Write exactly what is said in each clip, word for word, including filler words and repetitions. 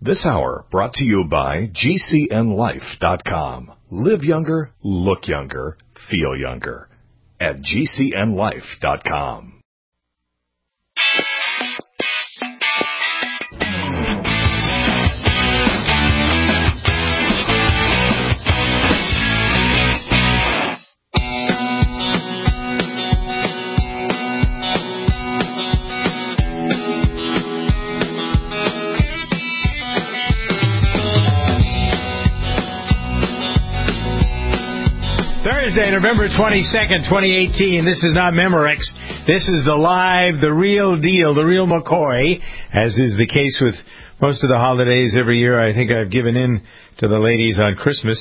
This hour brought to you by G C N life dot com. Live younger, look younger, feel younger at G C N life dot com. Thursday, November twenty-second, twenty eighteen. This is not Memorex. This is the live, the real deal, the real McCoy, as is the case with most of the holidays every year. I think I've given in to the ladies on Christmas.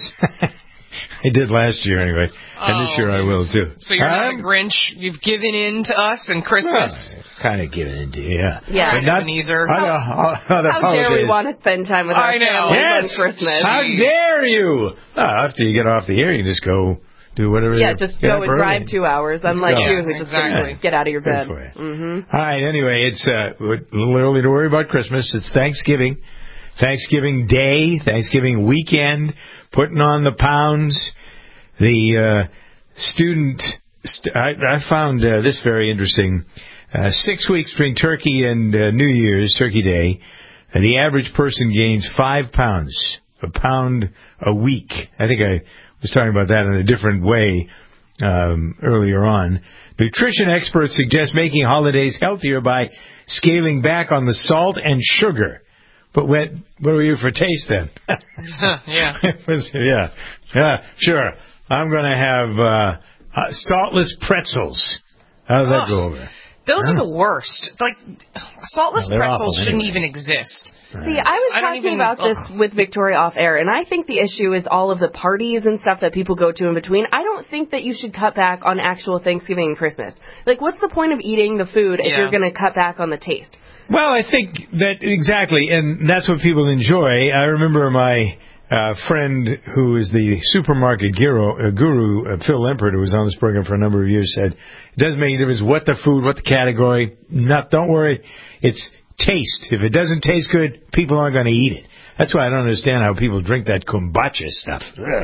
I did last year anyway, and oh, this year I will too. So you're um, not a Grinch. You've given in to us in Christmas. Well, kind of given in to you, yeah. Yeah, but not Ebenezer. How, how, how dare we want to spend time with our I know. families yes. on Christmas? How dare you? Oh, after you get off the air, you just go do whatever. Yeah, just go and drive two hours. Unlike you, who just exactly. get out of your bed. Mm-hmm. All right. Anyway, it's uh, a little early to worry about Christmas. It's Thanksgiving, Thanksgiving Day, Thanksgiving weekend. Putting on the pounds. The uh, student. St- I, I found uh, this very interesting. Uh, six weeks between Turkey and uh, New Year's, Turkey Day, uh, the average person gains five pounds, a pound a week. I think I was talking about that in a different way um, earlier on. Nutrition experts suggest making holidays healthier by scaling back on the salt and sugar. But what, what were you for taste then? yeah. yeah. Yeah, sure. I'm going to have uh, uh, saltless pretzels. How does that oh, go over? Those huh? are the worst. Like, saltless well, pretzels awful, shouldn't anyway. even exist. See, I was I talking even, about ugh. this with Victoria off air, and I think the issue is all of the parties and stuff that people go to in between. I don't think that you should cut back on actual Thanksgiving and Christmas. Like, what's the point of eating the food if yeah. you're going to cut back on the taste? Well, I think that exactly, and that's what people enjoy. I remember my uh, friend who is the supermarket guru, uh, guru uh, Phil Lempert, who was on this program for a number of years, said, it doesn't make any difference what the food, what the category, not, don't worry, it's taste. If it doesn't taste good, people aren't going to eat it. That's why I don't understand how people drink that kombucha stuff.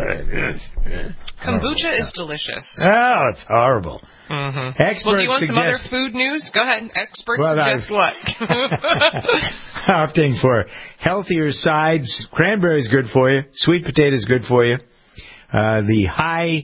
Kombucha is delicious. Oh, it's horrible. Mm-hmm. Experts well, do you want suggest, some other food news? Go ahead. Experts well, suggest what? Opting for healthier sides. Cranberry's good for you. Sweet potato's good for you. Uh, the high...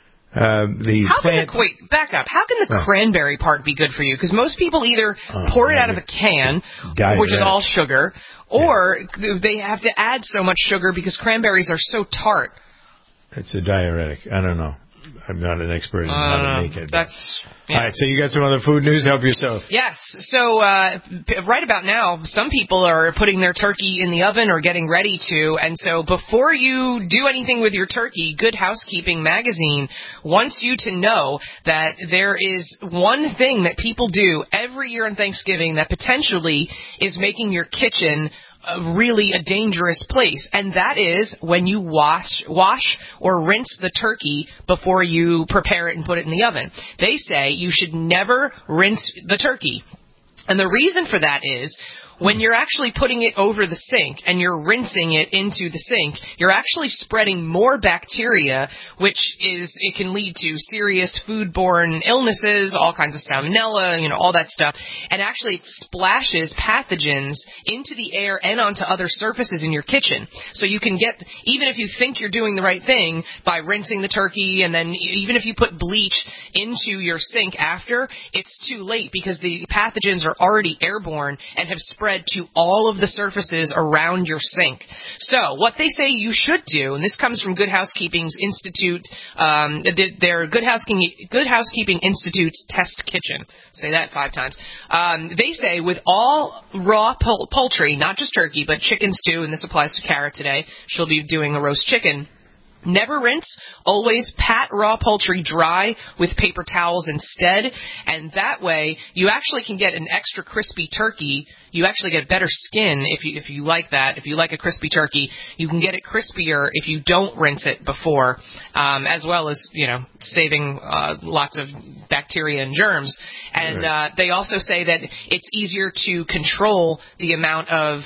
Uh, the How plant... can the, wait, back up. How can the oh. cranberry part be good for you? Because most people either oh, pour it out of a can, diuretic. which is all sugar, or yeah. they have to add so much sugar because cranberries are so tart. It's a diuretic. I don't know. I'm not an expert in uh, how to make it. That's yeah. All right, so you got some other food news? Help yourself. Yes. So uh, right about now, some people are putting their turkey in the oven or getting ready to. And so before you do anything with your turkey, Good Housekeeping magazine wants you to know that there is one thing that people do every year on Thanksgiving that potentially is making your kitchen Uh, really a dangerous place, and that is when you wash wash or rinse the turkey before you prepare it and put it in the oven. They say you should never rinse the turkey, and the reason for that is when you're actually putting it over the sink and you're rinsing it into the sink, you're actually spreading more bacteria, which is, it can lead to serious foodborne illnesses, all kinds of salmonella, you know, all that stuff. And actually it splashes pathogens into the air and onto other surfaces in your kitchen. So you can get, even if you think you're doing the right thing by rinsing the turkey, and then even if you put bleach into your sink after, it's too late because the pathogens are already airborne and have spread to all of the surfaces around your sink. So what they say you should do, and this comes from Good Housekeeping's Institute, um, their Good Housekeeping, Good Housekeeping Institute's test kitchen. Say that five times. Um, they say with all raw pol- poultry, not just turkey, but chickens too, and this applies to Kara today. She'll be doing a roast chicken. Never rinse. Always pat raw poultry dry with paper towels instead. And that way, you actually can get an extra crispy turkey. You actually get better skin if you if you like that. If you like a crispy turkey, you can get it crispier if you don't rinse it before, um, as well as, you know, saving uh, lots of bacteria and germs. And uh, they also say that it's easier to control the amount of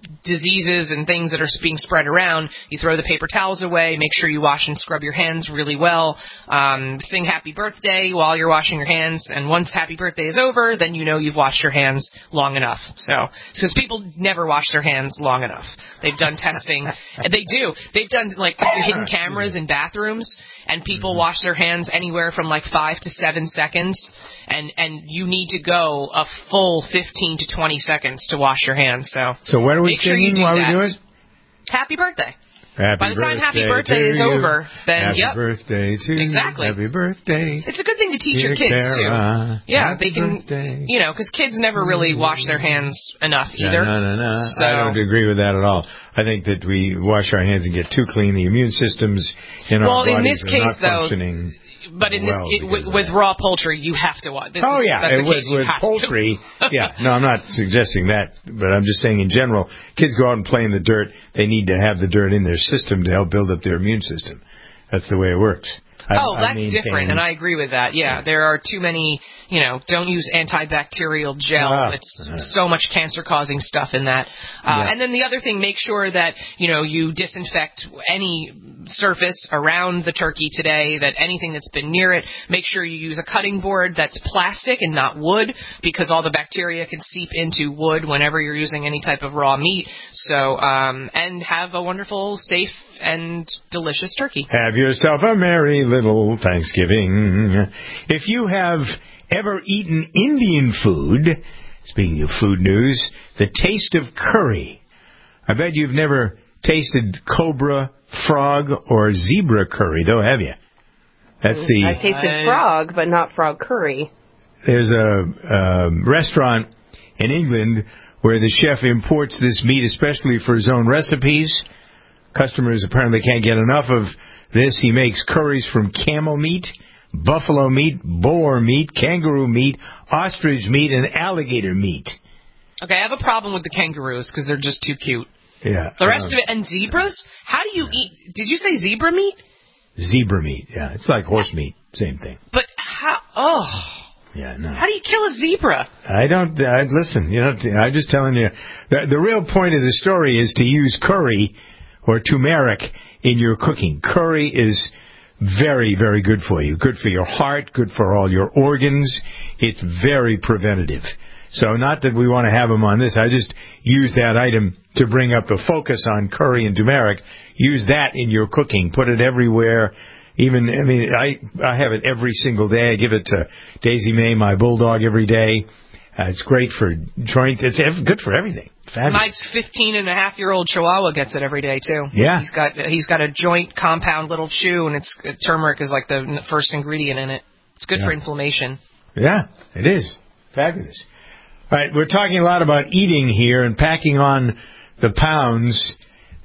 diseases and things that are being spread around, you throw the paper towels away, make sure you wash and scrub your hands really well, um, sing happy birthday while you're washing your hands, and once happy birthday is over, then you know you've washed your hands long enough. So, because people never wash their hands long enough. They've done testing. They do. They've done, like, hidden cameras in bathrooms, and people mm-hmm. wash their hands anywhere from, like, five to seven seconds, and, and you need to go a full fifteen to twenty seconds to wash your hands. So, so what are we singing while we do it? Happy birthday. Happy By the time birthday happy birthday is you. over, then happy yep. Happy birthday to exactly. you. Happy birthday. It's a good thing to teach your kids, Sarah. too. Yeah, happy they can, birthday. you know, because kids never really wash their hands enough either. No, no, no, no. So, I don't agree with that at all. I think that we wash our hands and get too clean. The immune systems in well, our bodies in this are case, not though, functioning. But in well this, it, with, with raw poultry, you have to watch. This oh is, yeah, that's and the with, case with poultry, yeah. No, I'm not suggesting that, but I'm just saying in general, kids go out and play in the dirt. They need to have the dirt in their system to help build up their immune system. That's the way it works. I, oh, that's I different, and I agree with that. Yeah, yeah, there are too many. You know, don't use antibacterial gel. Ah, it's uh, so much cancer-causing stuff in that. Uh, yeah. And then the other thing, make sure that, you know, you disinfect any surface around the turkey today, that anything that's been near it, make sure you use a cutting board that's plastic and not wood, because all the bacteria can seep into wood whenever you're using any type of raw meat. So, um, and have a wonderful, safe, and delicious turkey. Have yourself a merry little Thanksgiving. If you have ever eaten Indian food, speaking of food news, the taste of curry. I bet you've never tasted cobra, frog, or zebra curry, though, have you? That's the. I tasted I... frog, but not frog curry. There's a, a restaurant in England where the chef imports this meat, especially for his own recipes. Customers apparently can't get enough of this. He makes curries from camel meat, buffalo meat, boar meat, kangaroo meat, ostrich meat, and alligator meat. Okay, I have a problem with the kangaroos because they're just too cute. Yeah. The rest um, of it, and zebras? How do you yeah. eat? Did you say zebra meat? Zebra meat, yeah. It's like horse meat, same thing. But how, oh. Yeah, no. How do you kill a zebra? I don't, I, listen, you know, I'm just telling you, the, the real point of the story is to use curry or turmeric in your cooking. Curry is very, very good for you. Good for your heart, good for all your organs. It's very preventative. So not that we want to have them on this. I just use that item to bring up the focus on curry and turmeric. Use that in your cooking. Put it everywhere. Even, I mean, I, I have it every single day. I give it to Daisy May, my bulldog, every day. Uh, it's great for joint. It's good for everything. Fabulous. My fifteen and a half year old Chihuahua gets it every day too. Yeah, he's got he's got a joint compound little chew, and it's uh, turmeric is like the first ingredient in it. It's good yeah. for inflammation. Yeah, it is fabulous. All right, we're talking a lot about eating here and packing on the pounds.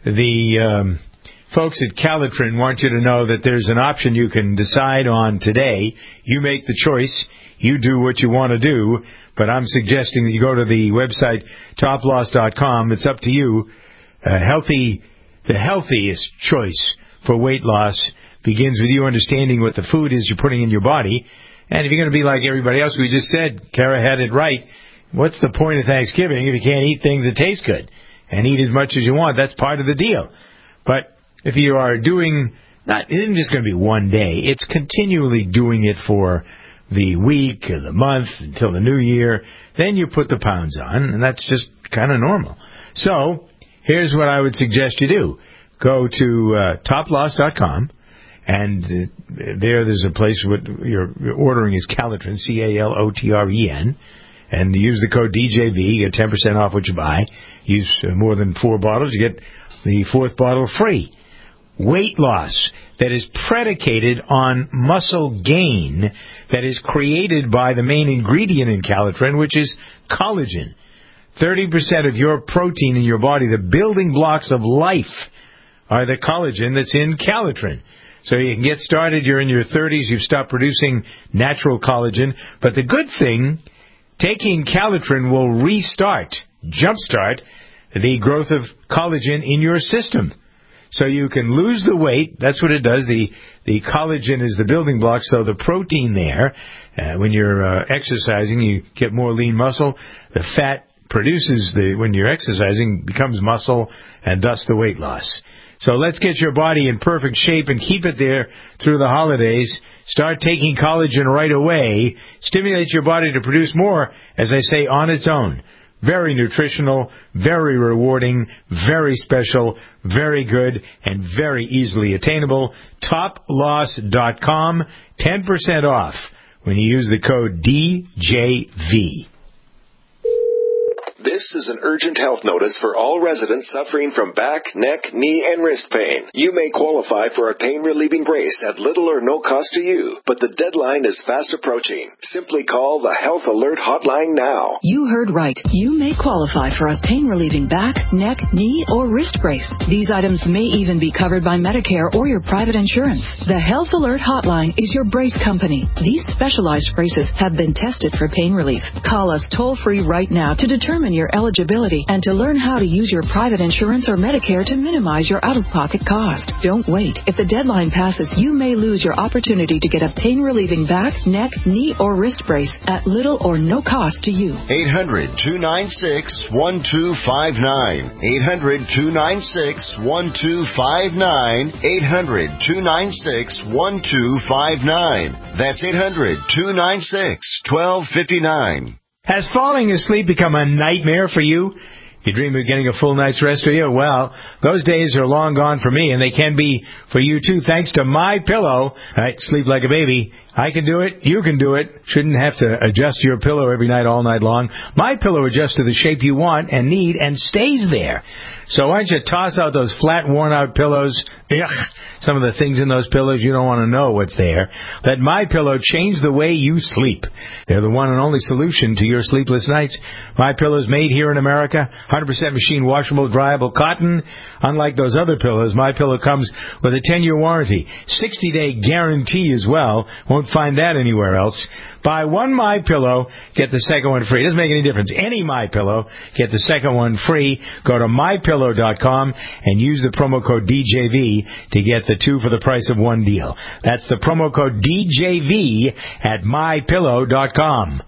The um, folks at Calitrin want you to know that there's an option you can decide on today. You make the choice. You do what you want to do. But I'm suggesting that you go to the website top loss dot com. It's up to you. Uh, healthy, the healthiest choice for weight loss begins with you understanding what the food is you're putting in your body. And if you're going to be like everybody else, we just said, Kara had it right. What's the point of Thanksgiving if you can't eat things that taste good and eat as much as you want? That's part of the deal. But if you are doing, not, it isn't just going to be one day. It's continually doing it for the week, or the month, until the new year, then you put the pounds on, and that's just kind of normal. So, here's what I would suggest you do. Go to uh, top loss dot com, and uh, there there's a place what you're, you're ordering is Calitrin, C A L O T R E N, and use the code D J V, you get ten percent off what you buy. Use uh, more than four bottles, you get the fourth bottle free. Weight loss that is predicated on muscle gain that is created by the main ingredient in Calitrin, which is collagen. thirty percent of your protein in your body, the building blocks of life, are the collagen that's in Calitrin. So you can get started. You're in your thirties. You've stopped producing natural collagen. But the good thing, taking Calitrin will restart, jumpstart, the growth of collagen in your system. So you can lose the weight. That's what it does. The the collagen is the building block, so the protein there, uh, when you're uh, exercising, you get more lean muscle. The fat produces the, when you're exercising, becomes muscle and thus the weight loss. So let's get your body in perfect shape and keep it there through the holidays. Start taking collagen right away. Stimulate your body to produce more, as I say, on its own. Very nutritional, very rewarding, very special, very good, and very easily attainable. top loss dot com, ten percent off when you use the code D J V. This is an urgent health notice for all residents suffering from back, neck, knee, and wrist pain. You may qualify for a pain-relieving brace at little or no cost to you, but the deadline is fast approaching. Simply call the Health Alert Hotline now. You heard right. You may qualify for a pain-relieving back, neck, knee, or wrist brace. These items may even be covered by Medicare or your private insurance. The Health Alert Hotline is your brace company. These specialized braces have been tested for pain relief. Call us toll-free right now to determine your eligibility and to learn how to use your private insurance or Medicare to minimize your out-of-pocket cost. Don't wait. If the deadline passes, you may lose your opportunity to get a pain-relieving back, neck, knee, or wrist brace at little or no cost to you. eight hundred, two nine six, one two five nine. eight hundred, two nine six, one two five nine. eight hundred, two nine six, one two five nine. That's eight hundred, two nine six, one two five nine. Has falling asleep become a nightmare for you? You dream of getting a full night's rest, do you? Well, those days are long gone for me, and they can be for you, too, thanks to MyPillow. Right, sleep like a baby. I can do it. You can do it. Shouldn't have to adjust your pillow every night, all night long. MyPillow adjusts to the shape you want and need and stays there. So why don't you toss out those flat, worn-out pillows? Ugh, some of the things in those pillows, you don't want to know what's there. Let MyPillow change the way you sleep. They're the one and only solution to your sleepless nights. MyPillow's made here in America, one hundred percent machine washable, dryable cotton. Unlike those other pillows, MyPillow comes with a ten-year warranty, sixty-day guarantee as well. Won't find that anywhere else. Buy one MyPillow, get the second one free. It doesn't make any difference. Any MyPillow, get the second one free. Go to my pillow dot com and use the promo code D J V to get the two for the price of one deal. That's the promo code D J V at my pillow dot com.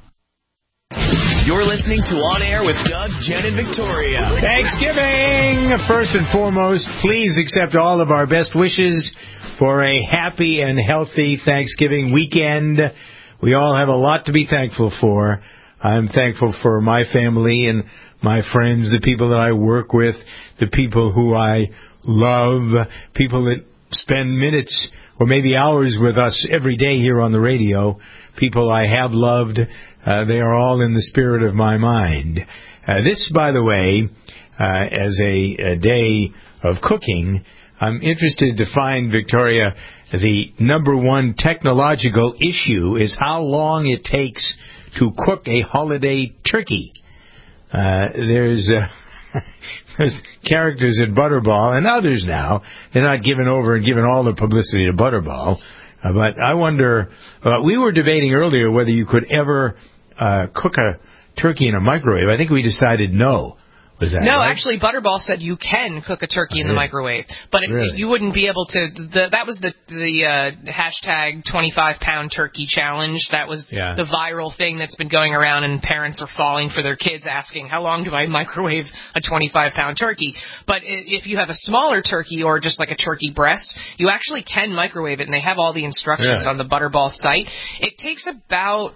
You're listening to On Air with Doug, Jen, and Victoria. Thanksgiving! First and foremost, please accept all of our best wishes for a happy and healthy Thanksgiving weekend. We all have a lot to be thankful for. I'm thankful for my family and my friends, the people that I work with, the people who I love, people that spend minutes or maybe hours with us every day here on the radio, people I have loved. Uh, they are all in the spirit of my mind. Uh, this, by the way, uh, as a, a day of cooking, I'm interested to find, Victoria, the number one technological issue is how long it takes to cook a holiday turkey. Uh, there's, uh, there's characters at Butterball and others now. They're not giving over and giving all the publicity to Butterball. Uh, but I wonder, uh, we were debating earlier whether you could ever uh, cook a turkey in a microwave. I think we decided no. Was that no, right? actually, Butterball said you can cook a turkey oh, in the really? microwave, but it, really? you wouldn't be able to. The, that was the the uh, hashtag twenty-five pound turkey challenge. That was yeah. the viral thing that's been going around, and parents are falling for their kids asking, how long do I microwave a twenty-five pound turkey? But if you have a smaller turkey or just like a turkey breast, you actually can microwave it, and they have all the instructions yeah. on the Butterball site. It takes about...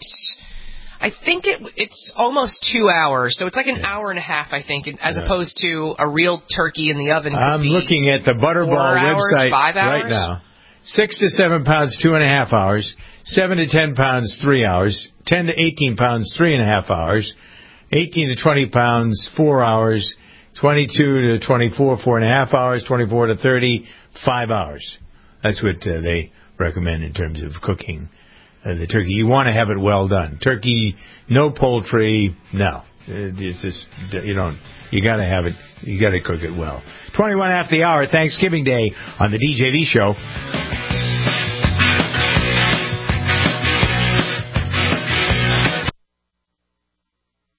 I think it it's almost two hours, so it's like an yeah. hour and a half, I think, as yeah. opposed to a real turkey in the oven. I'm looking at the Butterball website hours, right now. Six to seven pounds, two and a half hours. Seven to ten pounds, three hours. Ten to eighteen pounds, three and a half hours. Eighteen to twenty pounds, four hours. Twenty-two to twenty-four, four and a half hours. Twenty-four to thirty, five hours. That's what uh, they recommend in terms of cooking. Uh, the turkey, you want to have it well done. Turkey, no poultry, no. It's just, you don't, you got to have it, you got to cook it well. twenty-one after the hour, Thanksgiving Day on the D J V Show. In these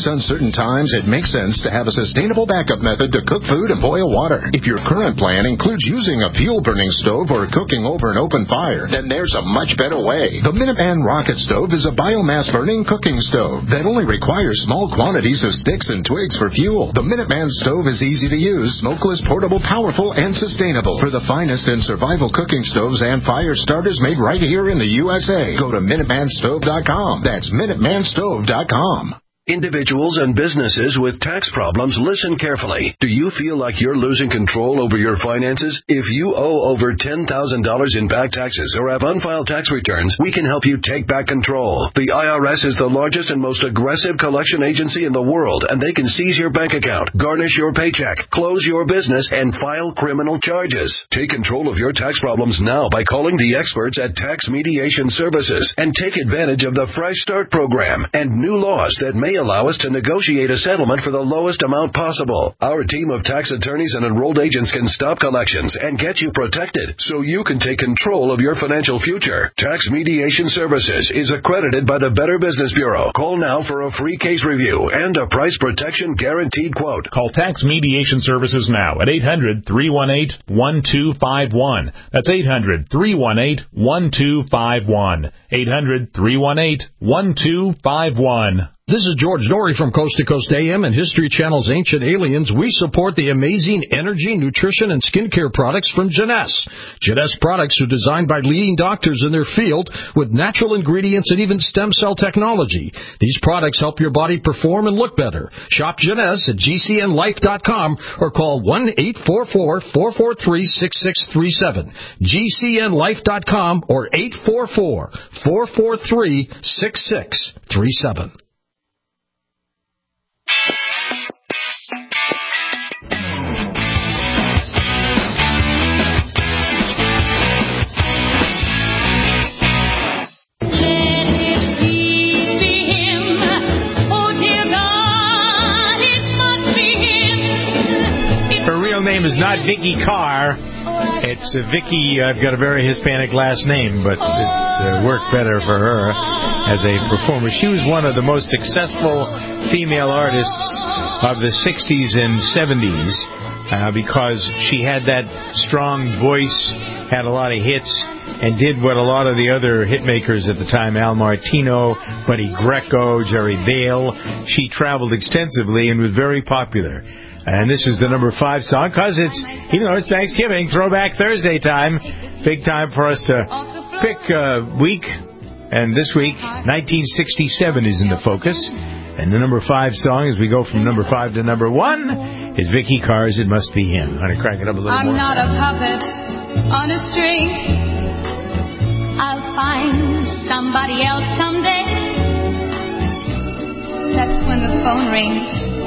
these uncertain times, it makes sense to have a sustainable backup method to cook food and boil water. If your current plan includes using a fuel-burning stove or cooking over an open fire, then there's a much better way. The Minuteman Rocket Stove is a biomass-burning cooking stove that only requires small quantities of sticks and twigs for fuel. The Minuteman stove is easy to use, smokeless, portable, powerful, and sustainable. For the finest in survival cooking stoves and fire starters made right here in the U S A, go to Minuteman Stove dot com. That's Minuteman Stove dot com. Individuals and businesses with tax problems, listen carefully. Do you feel like you're losing control over your finances? If you owe over ten thousand dollars in back taxes or have unfiled tax returns, we can help you take back control. The I R S is the largest and most aggressive collection agency in the world, and they can seize your bank account, garnish your paycheck, close your business, and file criminal charges. Take control of your tax problems now by calling the experts at Tax Mediation Services and take advantage of the Fresh Start program and new laws that may allow us to negotiate a settlement for the lowest amount possible. Our team of tax attorneys and enrolled agents can stop collections and get you protected so you can take control of your financial future. Tax Mediation Services is accredited by the Better Business Bureau. Call now for a free case review and a price protection guaranteed quote. Call Tax Mediation Services now at eight hundred, three one eight, one two five one. That's eight hundred, three one eight, one two five one. eight hundred, three one eight, one two five one. This is George Norrie from Coast to Coast A M and History Channel's Ancient Aliens. We support the amazing energy, nutrition, and skincare products from Jeunesse. Jeunesse products are designed by leading doctors in their field with natural ingredients and even stem cell technology. These products help your body perform and look better. Shop Jeunesse at G C N life dot com or call one eight four four, four four three, six six three seven. G C N life dot com or eight four four, four four three, six six three seven. Name is not Vicky Carr. It's uh, Vicky. I've got a very Hispanic last name, but it's uh, worked better for her as a performer. She was one of the most successful female artists of the sixties and seventies uh, because she had that strong voice, had a lot of hits, and did what a lot of the other hit makers at the time, Al Martino, Buddy Greco, Jerry Bale. She traveled extensively and was very popular. And this is the number five song because it's, even though it's Thanksgiving, Throwback Thursday time, big time for us to pick a week. And this week, nineteen sixty-seven is in the focus. And the number five song, as we go from number five to number one, is Vicky Carr's It Must Be Him. I'm going to crank it up a little I'm more. I'm not a puppet on a string. I'll find somebody else someday. That's when the phone rings.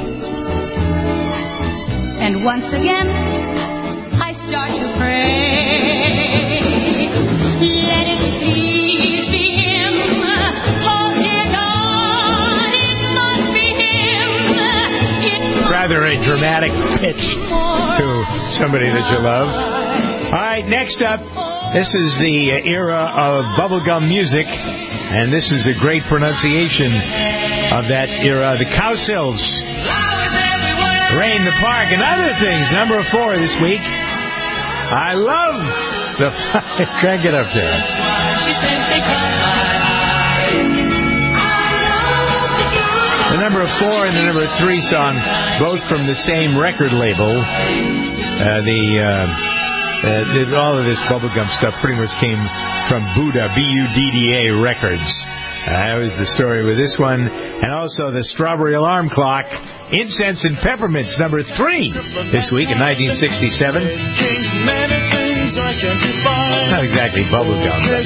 And once again, I start to pray. Let it please be Him. Oh, dear God, it must be Him. It Rather a dramatic pitch to somebody that you love. All right, next up, this is the era of bubblegum music, and this is a great pronunciation of that era, the Cowsills. Rain the Park and other things. Number four this week. I love the... Crank it up there. The number four and the number three song, both from the same record label. Uh, the, uh, uh, all of this bubblegum stuff pretty much came from Buddha, B U D D A Records. Uh, that was the story with this one. And also the Strawberry Alarm Clock, Incense and Peppermints, number three this week in nineteen sixty-seven. Not exactly bubblegum, but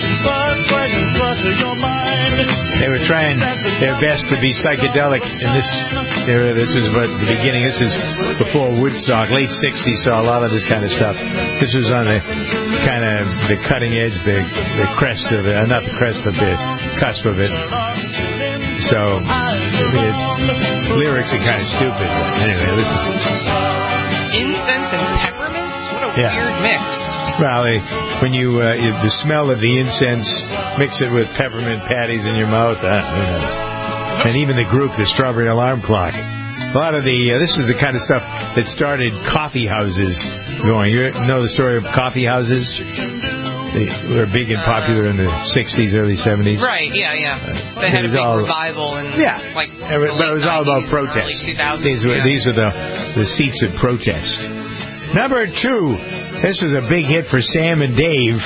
they were trying their best to be psychedelic in this era. This was about the beginning. This is before Woodstock. Late sixties saw a lot of this kind of stuff. This was on the kind of the cutting edge, the, the crest of it. Not the crest, but the cusp of it. So, I mean, it, lyrics are kind of stupid. But anyway, listen. Incense and peppermints? What a yeah. weird mix. Well, they, when you, uh, the smell of the incense, mix it with peppermint patties in your mouth, uh, who knows? and even the group, the Strawberry Alarm Clock. A lot of the, uh, this is the kind of stuff that started coffee houses going. You know the story of coffee houses? They were big and popular in the sixties, early seventies. Right, yeah, yeah. They had a big all, revival in yeah, like but it was all about protest. These were, yeah. these are the, the seats of protest. Number two, this was a big hit for Sam and Dave.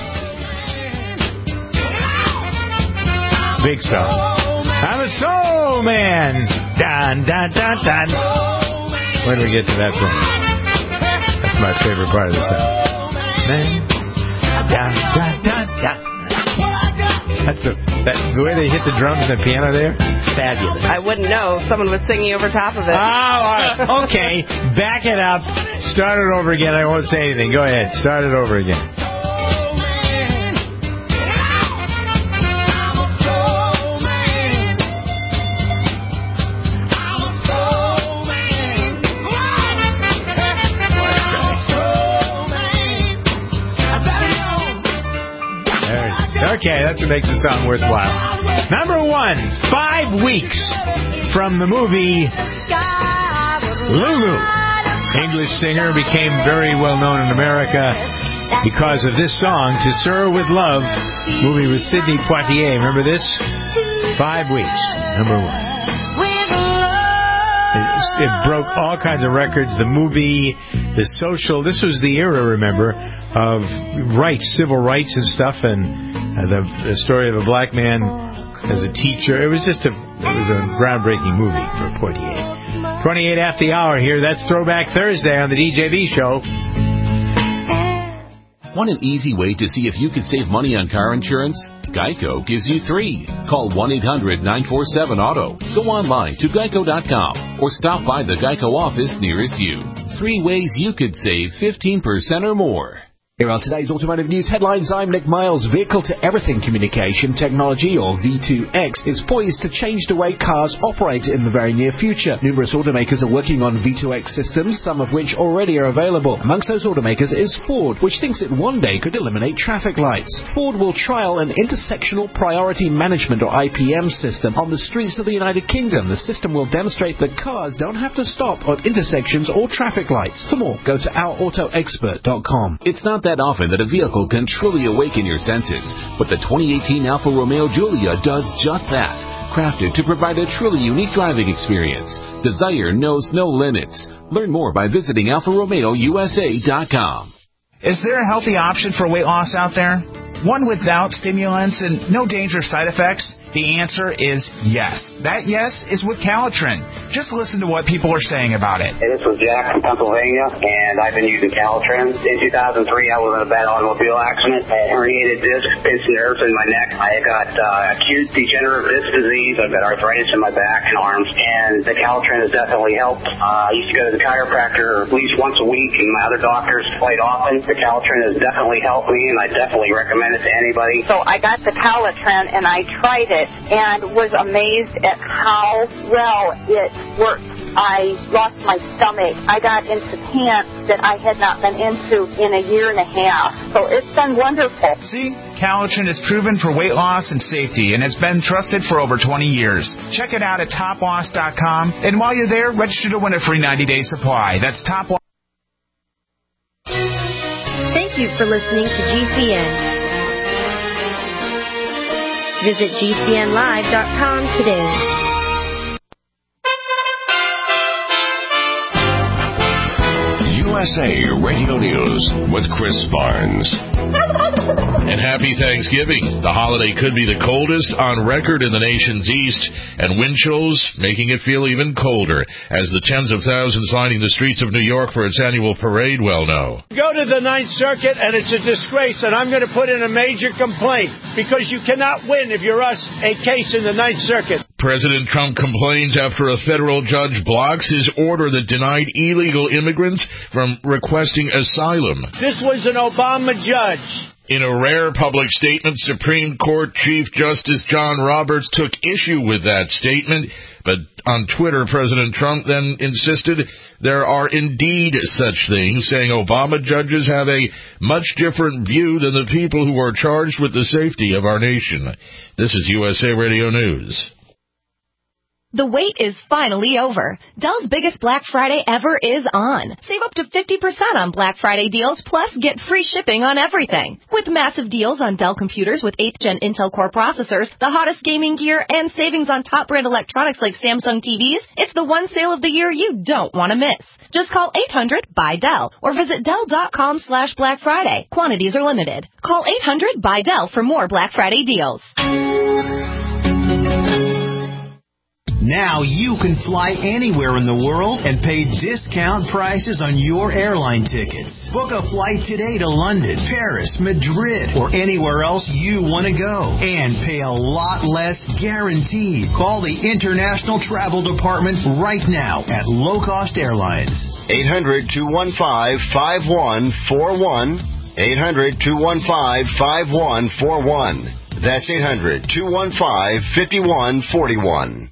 Big song. I'm a soul man. Dun, dun, dun, dun. When do we get to that point? That's my favorite part of the song. Man. Dun, dun, dun, dun. That's the, that, the way they hit the drums and the piano there. Fabulous. I wouldn't know if someone was singing over top of it. Oh, all right. Okay. Back it up. Start it over again. I won't say anything. Go ahead. Start it over again. Okay, that's what makes the song worthwhile. Number one, five weeks from the movie Lulu. English singer, became very well known in America because of this song, To Sir With Love, movie with Sidney Poitier. Remember this? Five weeks, number one. It, it broke all kinds of records. The movie, the social, this was the era, remember, of rights, civil rights and stuff, and uh, the, the story of a black man as a teacher. It was just a, it was a groundbreaking movie for Poitier. twenty-eight after the hour here. That's Throwback Thursday on the D J V Show. Want an easy way to see if you could save money on car insurance? Geico gives you three. Call one eight hundred nine four seven auto. Go online to geico dot com or stop by the Geico office nearest you. Three ways you could save fifteen percent or more. Here are today's automotive news headlines. I'm Nick Miles. Vehicle-to-everything communication technology, or V two X, is poised to change the way cars operate in the very near future. Numerous automakers are working on V two X systems, some of which already are available. Amongst those automakers is Ford, which thinks it one day could eliminate traffic lights. Ford will trial an intersectional priority management, or I P M, system on the streets of the United Kingdom. The system will demonstrate that cars don't have to stop at intersections or traffic lights. For more, go to our auto expert dot com. It's not that often that a vehicle can truly awaken your senses, but the twenty eighteen Alfa Romeo Giulia does just that. Crafted to provide a truly unique driving experience. Desire knows no limits. Learn more by visiting alfa romeo u s a dot com. Is there a healthy option for weight loss out there? One without stimulants and no dangerous side effects? The answer is yes. That yes is with Calitrin. Just listen to what people are saying about it. Hey, this is Jack from Pennsylvania, and I've been using Calitrin. In two thousand three, I was in a bad automobile accident. I had herniated disc, pinched nerves in my neck. I got uh, acute degenerative disc disease. I've got arthritis in my back and arms, and the Calitrin has definitely helped. Uh, I used to go to the chiropractor at least once a week, and my other doctors quite often. The Calitrin has definitely helped me, and I definitely recommend it to anybody. So I got the Calitrin, and I tried it, and was amazed at how well it worked. I lost my stomach. I got into pants that I had not been into in a year and a half. So it's been wonderful. See, Calitrin is proven for weight loss and safety and has been trusted for over twenty years. Check it out at top loss dot com, and while you're there, register to win a free ninety-day supply. That's Top Loss. Thank you for listening to G C N. Visit G C N live dot com today. U S A Radio News with Chris Barnes. And happy Thanksgiving. The holiday could be the coldest on record in the nation's east, and wind chills making it feel even colder, as the tens of thousands lining the streets of New York for its annual parade well know. Go to the Ninth Circuit, and it's a disgrace, and I'm going to put in a major complaint, because you cannot win if you're us a case in the Ninth Circuit. President Trump complains after a federal judge blocks his order that denied illegal immigrants from requesting asylum. This was an Obama judge. In a rare public statement, Supreme Court Chief Justice John Roberts took issue with that statement, but on Twitter, President Trump then insisted there are indeed such things, saying Obama judges have a much different view than the people who are charged with the safety of our nation. This is U S A Radio News. The wait is finally over. Dell's biggest Black Friday ever is on. Save up to fifty percent on Black Friday deals, plus get free shipping on everything. With massive deals on Dell computers with eighth gen Intel Core processors, the hottest gaming gear, and savings on top brand electronics like Samsung T Vs, it's the one sale of the year you don't want to miss. Just call eight hundred buy Dell or visit Dell.com slash Black Friday. Quantities are limited. Call eight hundred buy Dell for more Black Friday deals. Now you can fly anywhere in the world and pay discount prices on your airline tickets. Book a flight today to London, Paris, Madrid, or anywhere else you want to go. And pay a lot less guaranteed. Call the International Travel Department right now at Low Cost Airlines. eight hundred, two one five, five one four one. eight hundred, two one five, five one four one. That's eight hundred, two one five, five one four one.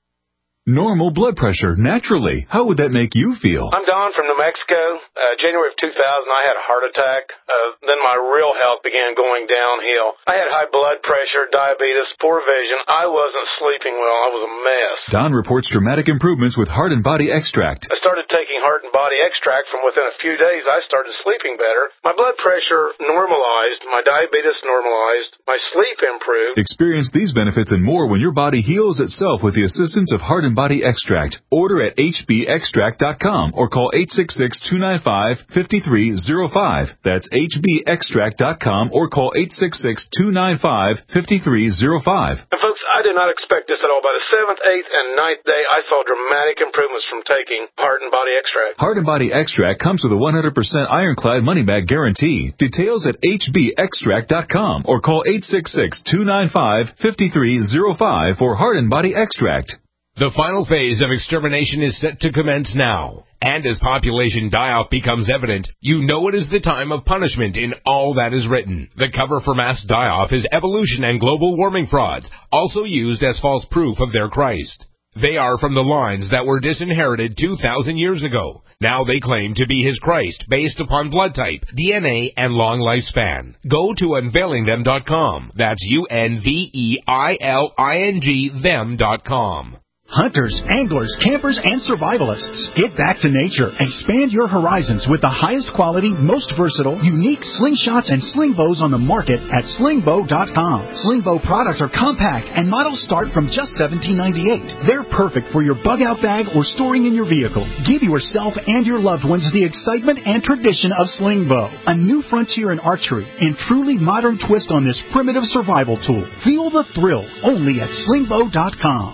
Normal blood pressure, naturally. How would that make you feel? I'm Don from New Mexico. Uh, January of two thousand, I had a heart attack. Uh, then my real health began going downhill. I had high blood pressure, diabetes, poor vision. I wasn't sleeping well. I was a mess. Don reports dramatic improvements with Heart and Body Extract. I started taking Heart and Body Extract. From within a few days, I started sleeping better. My blood pressure normalized. My diabetes normalized. My sleep improved. Experience these benefits and more when your body heals itself with the assistance of Heart and Body Extract. Order at H B extract dot com or call eight six six, two nine five, five three zero five. That's H B extract dot com or call eight six six, two nine five, five three zero five. And folks, I did not expect this at all. By the seventh, eighth, and ninth day, I saw dramatic improvements from taking Heart and Body Extract. Heart and Body Extract comes with a one hundred percent ironclad money-back guarantee. Details at H B extract dot com or call eight six six, two nine five, five three zero five for Heart and Body Extract. The final phase of extermination is set to commence now. And as population die-off becomes evident, you know it is the time of punishment in all that is written. The cover for mass die-off is evolution and global warming frauds, also used as false proof of their Christ. They are from the lines that were disinherited two thousand years ago. Now they claim to be his Christ based upon blood type, D N A, and long lifespan. Go to unveiling them dot com. That's U N V E I L I N G them dot com. Hunters, anglers, campers, and survivalists. Get back to nature. Expand your horizons with the highest quality, most versatile, unique slingshots and sling bows on the market at sling bow dot com. Sling bow products are compact and models start from just seventeen ninety-eight. They're perfect for your bug out bag or storing in your vehicle. Give yourself and your loved ones the excitement and tradition of sling bow. A new frontier in archery and truly modern twist on this primitive survival tool. Feel the thrill only at sling bow dot com.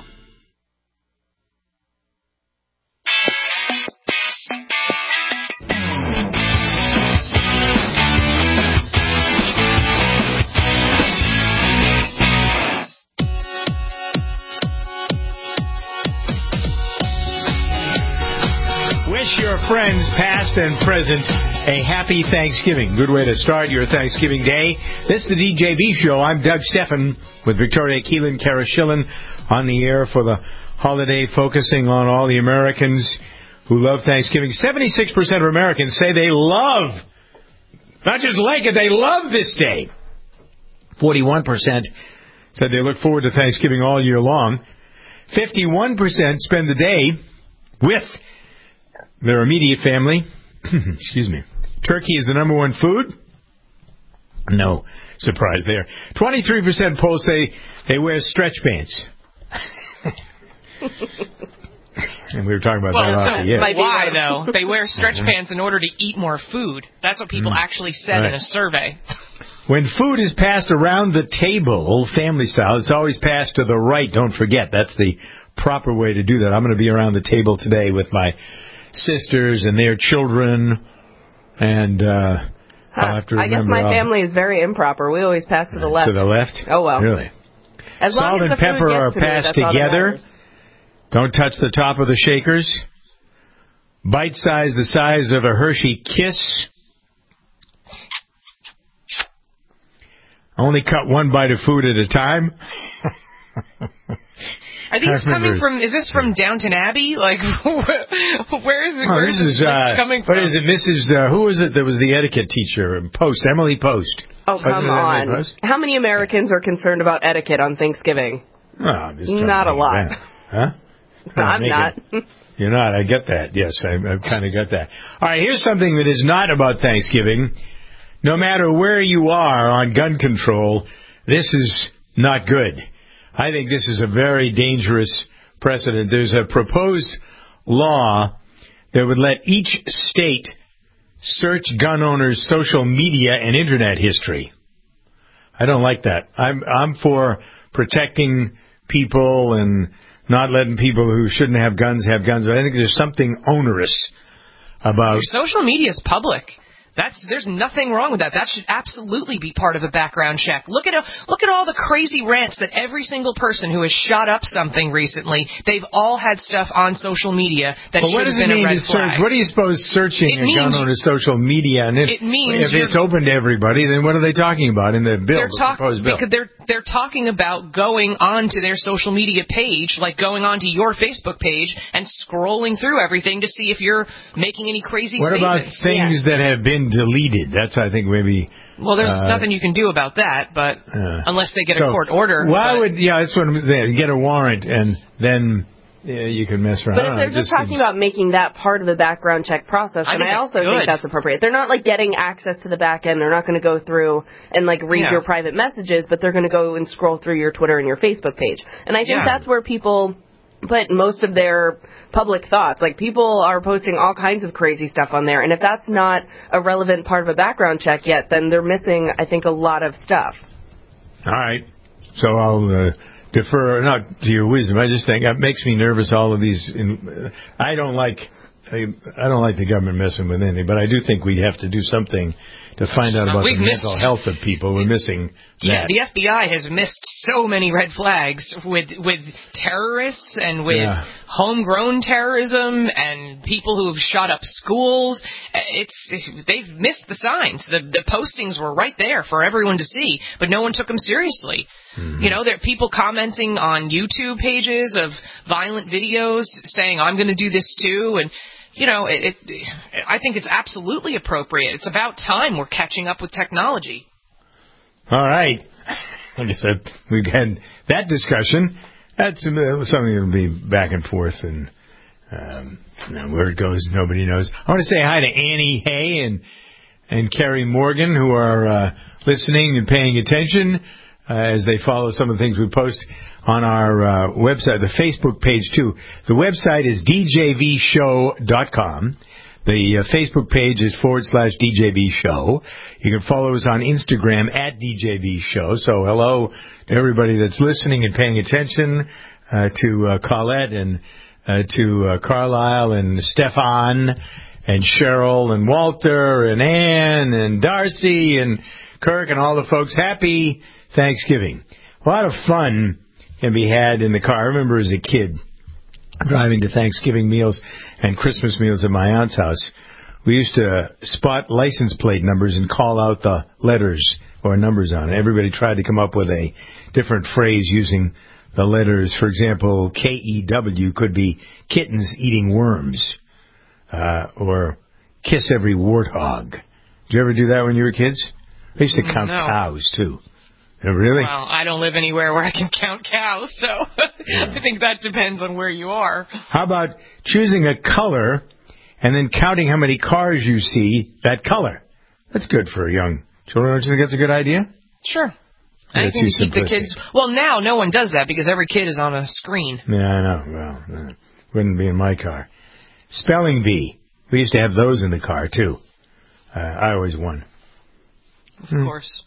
Wish your friends, past and present, a happy Thanksgiving. Good way to start your Thanksgiving day. This is the D J B Show. I'm Doug Steffen with Victoria Keelan, Kara Schillen on the air for the holiday, focusing on all the Americans who love Thanksgiving. seventy-six percent of Americans say they love, not just like it, they love this day. forty-one percent said they look forward to Thanksgiving all year long. fifty-one percent spend the day with their immediate family. Excuse me. Turkey is the number one food. No surprise there. twenty-three percent polls say they wear stretch pants. And we were talking about well, that so last year. Why, though? They wear stretch pants in order to eat more food. That's what people Mm. actually said Right. in a survey. When food is passed around the table, family style, it's always passed to the right. Don't forget, that's the proper way to do that. I'm going to be around the table today with my sisters and their children, and uh, I'll have to I remember. guess my I'll- family is very improper. We always pass to the left. To the left? Oh, well. Really? As long Salt as and the food pepper gets are to me, passed that's all that together. matters. Don't touch the top of the shakers. Bite size the size of a Hershey Kiss. Only cut one bite of food at a time. Are these I coming remember- from, is this from Downton Abbey? Like, where is it, Oh, where this is is, this uh, coming from? what is it, Missus Uh, who was it that was the etiquette teacher? Post, Emily Post. Oh, come Wasn't it Emily on. Post? How many Americans are concerned about etiquette on Thanksgiving? Oh, I'm just trying Not to a think lot. of that. Huh? I'm not. You're not. I get that. Yes, I, I've kind of got that. All right, here's something that is not about Thanksgiving. No matter where you are on gun control, this is not good. I think this is a very dangerous precedent. There's a proposed law that would let each state search gun owners' social media and internet history. I don't like that. I'm I'm for protecting people and not letting people who shouldn't have guns have guns. But I think there's something onerous about... Your social media is public. That's there's nothing wrong with that. That should absolutely be part of a background check. Look at a, look at all the crazy rants that every single person who has shot up something recently, they've all had stuff on social media that well, should have been a red flag. Search? What do you suppose searching it a gun owner's social media? And if, it means if it's open to everybody, then what are they talking about in the bill? They're, talk, the proposed bill? because they're they're talking about going onto their social media page, like going onto your Facebook page and scrolling through everything to see if you're making any crazy what statements. What about things yeah. that have been deleted? That's, I think, maybe... Well, there's uh, nothing you can do about that, but uh, unless they get so a court order. Why but, would... Yeah, that's what I'm saying. Get a warrant, and then yeah, you can mess around. But if they're know, just talking seems... about making that part of the background check process, I then I also good. think that's appropriate. They're not, like, getting access to the back end. They're not going to go through and, like, read yeah. your private messages, but they're going to go and scroll through your Twitter and your Facebook page. And I think yeah. that's where people put most of their public thoughts. Like, people are posting all kinds of crazy stuff on there, and if that's not a relevant part of a background check yet, then they're missing, I think, a lot of stuff. All right. So I'll uh, defer, not to your wisdom, I just think it makes me nervous, all of these. In, uh, I don't like I, I don't like the government messing with anything, but I do think we have to do something to find out about We've the missed, mental health of people. We're missing yeah, that. the F B I has missed so many red flags with with terrorists and with yeah. homegrown terrorism and people who have shot up schools. It's, it's they've missed the signs. The the postings were right there for everyone to see, but no one took them seriously. Mm-hmm. You know, there are people commenting on YouTube pages of violent videos saying, "I'm going to do this too," and you know, it, it, I think it's absolutely appropriate. It's about time we're catching up with technology. All right. Like I said, we've had that discussion. That's something that'll be back and forth, and um, where it goes, nobody knows. I want to say hi to Annie Hay and and Carrie Morgan, who are uh, listening and paying attention uh, as they follow some of the things we post on our uh, website, the Facebook page, too. The website is d j v show dot com. The uh, Facebook page is forward slash D J V Show. You can follow us on Instagram at D J V Show. So hello to everybody that's listening and paying attention, uh, to uh, Colette and uh, to uh, Carlisle and Stefan and Cheryl and Walter and Ann and Darcy and Kirk and all the folks. Happy Thanksgiving. A lot of fun can be had in the car. I remember as a kid driving to Thanksgiving meals and Christmas meals at my aunt's house. We used to spot license plate numbers and call out the letters or numbers on it. Everybody tried to come up with a different phrase using the letters. For example, K E W could be kittens eating worms, uh, or kiss every warthog. Did you ever do that when you were kids? I used to count no. cows, too. Really? Well, I don't live anywhere where I can count cows, so yeah. I think that depends on where you are. How about choosing a color and then counting how many cars you see that color? That's good for young children. Don't you think that's a good idea? Sure. I think to keep the kids... Well, now no one does that because every kid is on a screen. Yeah, I know. Well, it wouldn't be in my car. Spelling bee. We used to have those in the car, too. Uh, I always won. Of hmm. course.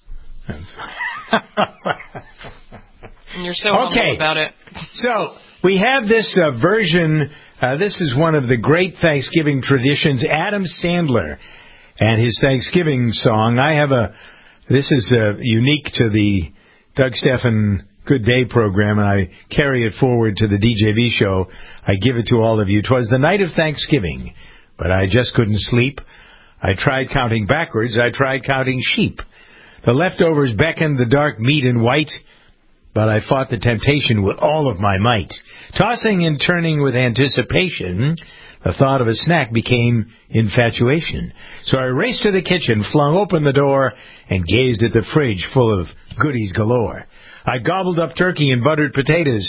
And you're so okay. humble about it. So we have this uh, version. Uh, this is one of the great Thanksgiving traditions. Adam Sandler and his Thanksgiving song. I have a. This is uh, unique to the Doug Stephan Good Day program, and I carry it forward to the D J V show. I give it to all of you. 'Twas the night of Thanksgiving, but I just couldn't sleep. I tried counting backwards. I tried counting sheep. The leftovers beckoned the dark meat and white, but I fought the temptation with all of my might. Tossing and turning with anticipation, the thought of a snack became infatuation. So I raced to the kitchen, flung open the door, and gazed at the fridge full of goodies galore. I gobbled up turkey and buttered potatoes,